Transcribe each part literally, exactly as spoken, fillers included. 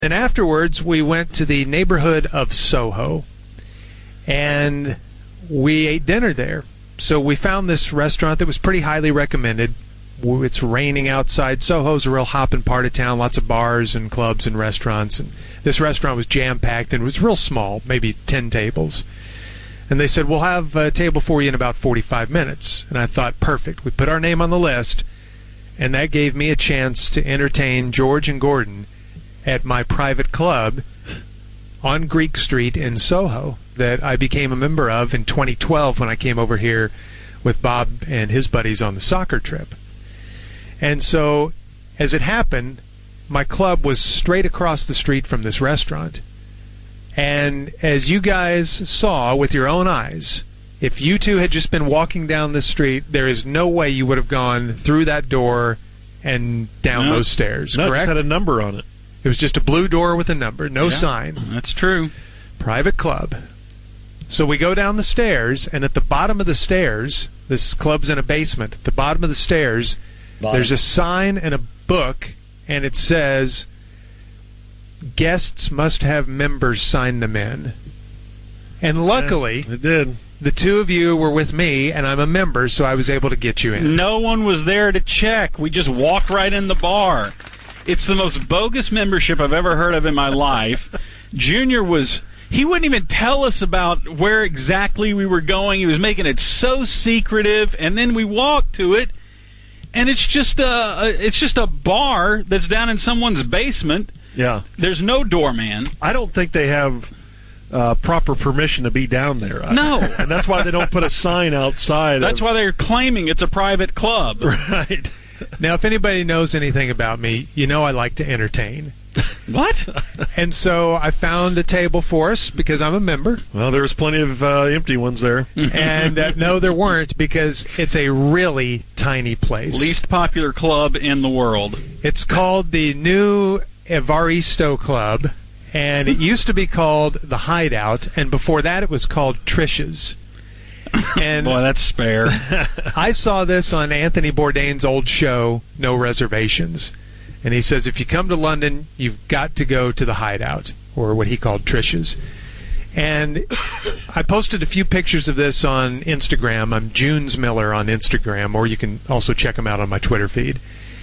And afterwards, we went to the neighborhood of Soho, and we ate dinner there. So we found this restaurant that was pretty highly recommended. It's raining outside. Soho's a real hopping part of town, lots of bars and clubs and restaurants. And this restaurant was jam-packed, and it was real small, maybe ten tables. And they said, we'll have a table for you in about forty-five minutes. And I thought, perfect. We put our name on the list, and that gave me a chance to entertain George and Gordon at my private club on Greek Street in Soho that I became a member of in twenty twelve when I came over here with Bob and his buddies on the soccer trip. And so, as it happened, my club was straight across the street from this restaurant. And as you guys saw with your own eyes, if you two had just been walking down the street, there is no way you would have gone through that door and down no, those stairs, no, correct? It had a number on it. It was just a blue door with a number, no yeah, sign. That's true. Private club. So we go down the stairs, and at the bottom of the stairs, this club's in a basement, at the bottom of the stairs, bottom. There's a sign and a book, and it says, guests must have members sign them in. And luckily, yeah, it did. The two of you were with me, and I'm a member, so I was able to get you in. No one was there to check. We just walked right in the bar. It's the most bogus membership I've ever heard of in my life. Junior was... He wouldn't even tell us about where exactly we were going. He was making it so secretive, and then we walked to it, and it's just a, a it's just a bar that's down in someone's basement. Yeah. There's no doorman. I don't think they have uh, proper permission to be down there. No. And that's why they don't put a sign outside. That's of... why they're claiming it's a private club. Right. Now, if anybody knows anything about me, you know I like to entertain. What? And so I found a table for us because I'm a member. Well, there was plenty of uh, empty ones there. And uh, no, there weren't because it's a really tiny place. Least popular club in the world. It's called the New Evaristo Club, and it used to be called the Hideout, and before that it was called Trish's. And boy, that's spare. I saw this on Anthony Bourdain's old show, No Reservations. And he says, if you come to London, you've got to go to the Hideout, or what he called Trish's. And I posted a few pictures of this on Instagram. I'm Junes Miller on Instagram, or you can also check them out on my Twitter feed.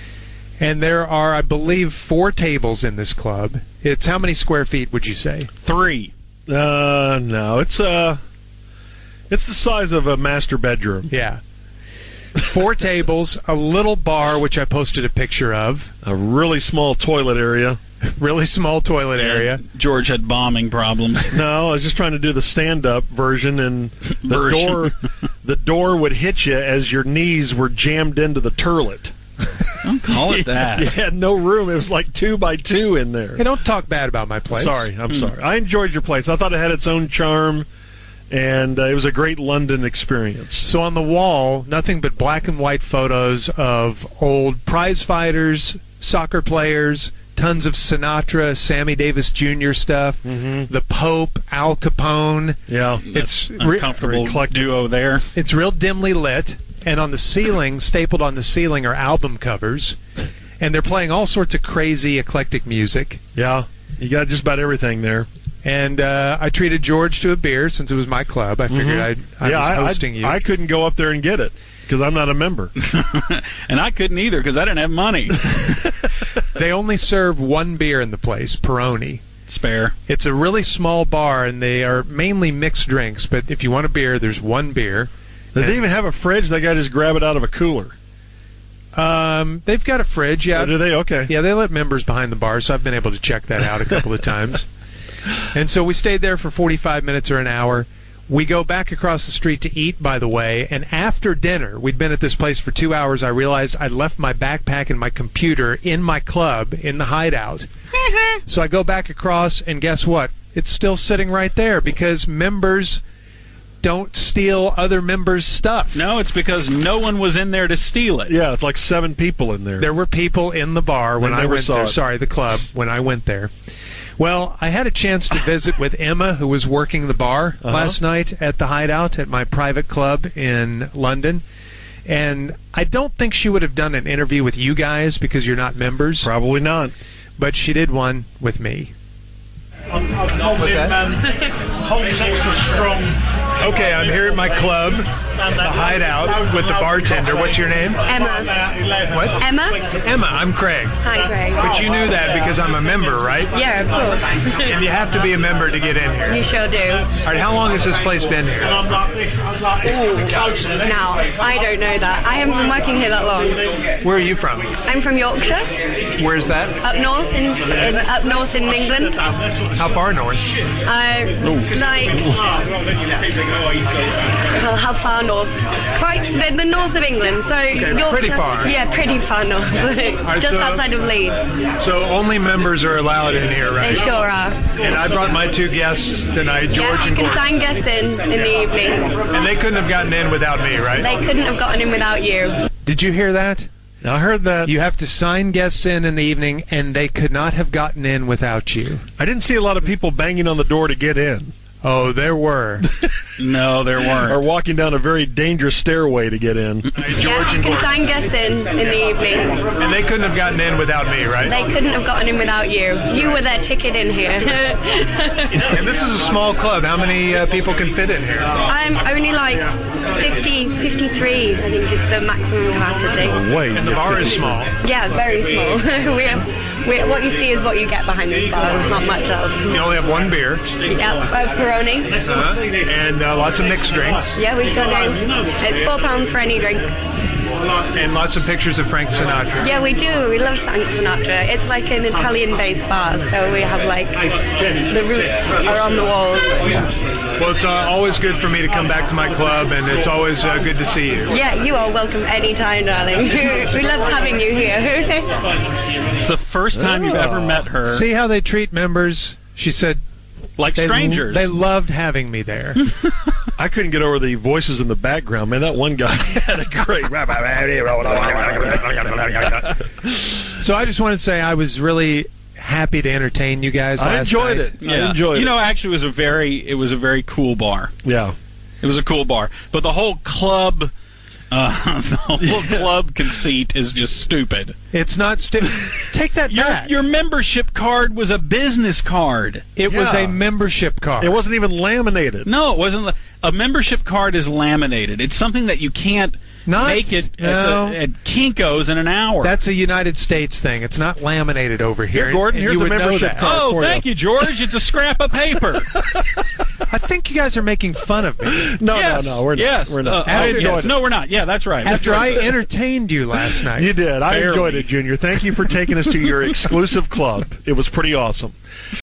And there are, I believe, four tables in this club. It's how many square feet would you say? Three. Uh, no, it's uh, it's the size of a master bedroom. Yeah. Four tables, a little bar, which I posted a picture of. A really small toilet area. Really small toilet area. Yeah, George had bombing problems. No, I was just trying to do the stand-up version, and the version. door the door would hit you as your knees were jammed into the turlet. Don't call it that. You had no room. It was like two by two in there. Hey, don't talk bad about my place. Sorry, I'm mm. sorry. I enjoyed your place. I thought it had its own charm, and uh, it was a great London experience. So on the wall, nothing but black and white photos of old prize fighters, soccer players, tons of Sinatra, Sammy Davis Junior stuff, mm-hmm. the Pope, Al Capone. Yeah, it's uncomfortable re- duo there. It's real dimly lit, and on the ceiling, stapled on the ceiling, are album covers, and they're playing all sorts of crazy, eclectic music. Yeah, you got just about everything there. And uh, I treated George to a beer since it was my club. I figured mm-hmm. I'd, I yeah, was hosting I, you. I couldn't go up there and get it because I'm not a member. And I couldn't either because I didn't have money. They only serve one beer in the place, Peroni. Spare. It's a really small bar, and they are mainly mixed drinks. But if you want a beer, there's one beer. Did they even have a fridge? They got to just grab it out of a cooler. Um, they've got a fridge, yeah. Oh, do they? Okay. Yeah, they let members behind the bar, so I've been able to check that out a couple of times. And so we stayed there for forty-five minutes or an hour. We go back across the street to eat, by the way, and after dinner, we'd been at this place for two hours, I realized I'd left my backpack and my computer in my club in the Hideout. So I go back across, and guess what? It's still sitting right there because members don't steal other members' stuff. No, it's because no one was in there to steal it. Yeah, it's like seven people in there. There were people in the bar when I went there. It. Sorry, the club, when I went there. Well, I had a chance to visit with Emma, who was working the bar uh-huh. last night at the Hideout at my private club in London. And I don't think she would have done an interview with you guys because you're not members. Probably not. but she did one with me. I'm, I'm holding, um, holding extra strong. Okay, I'm here at my club, the Hideout, with the bartender. What's your name? Emma. What? Emma? Emma, I'm Craig. Hi, Craig. But you knew that because I'm a member, right? Yeah, of course. And you have to be a member to get in here. You sure do. All right, how long has this place been here? I'm like this. I'm like this. Now, I don't know that. I haven't been working here that long. Where are you from? I'm from Yorkshire, Where's that? up north in, in up north in England. How far north? Uh, like, well, how far north? Quite the, the north of England. So Yorkshire. pretty far. Yeah, pretty far north. right, Just so- outside of Leeds. So only members are allowed in here, They right? sure are. And I brought my two guests tonight, George Yeah, you and can Gordon. sign guests in in the evening. And they couldn't have gotten in without me, right? They couldn't have gotten in without you. Did you hear that? I heard that. You have to sign guests in in the evening, and they could not have gotten in without you. I didn't see a lot of people banging on the door to get in. Oh, there were. No, there weren't. Or walking down a very dangerous stairway to get in. Yeah, you can sign guests in in the evening. And they couldn't have gotten in without me, right? They couldn't have gotten in without you. You were their ticket in here. And this is a small club. How many uh, people can fit in here? I'm only like fifty, fifty-three, I think is the maximum capacity. Wait. And the bar is small. Yeah, very small. we're, we're, what you see is what you get behind this bar. There's not much else. You only have one beer, Yeah, uh, Peroni. uh, and uh, lots of mixed drinks, Yeah, we sure do. It's four pounds for any drink. and lots of pictures of Frank Sinatra. Yeah, we do. We love Frank Sinatra. It's like an Italian-based bar, so we have like the roots are on the walls. Well, it's uh, always good for me to come back to my club, and it's always uh, good to see you. Yeah, you are welcome anytime, darling. We love having you here. It's the first time you've ever met her. See how they treat members? She said like they, strangers. they loved having me there. I couldn't get over the voices in the background. Man, that one guy had a great... So I just wanted to say I was really happy to entertain you guys last I enjoyed night. it. yeah. I enjoyed you it. know, actually, it was a very, it was a very cool bar. Yeah. It was a cool bar, but the whole club, uh, the whole club conceit is just stupid. It's not stu- Take that Your back. your membership card was a business card. it was Yeah. a membership card. It wasn't even laminated. No, it wasn't. A membership card is laminated. It's something that you can't Not- make it at, no. the, at Kinko's in an hour. That's a United States thing. It's not laminated over here. Here, Gordon, and here's you a would know membership that. card. oh, for thank you. you, George. It's a scrap of paper. I think you guys are making fun of me. No, yes, no, no, we're not. yes. We're not. Uh, I oh, enjoyed yes. it. No, we're not. Yeah, that's right. After I entertained you last night. You did. I Barely. enjoyed it, Junior. Thank you for taking us to your exclusive club. It was pretty awesome.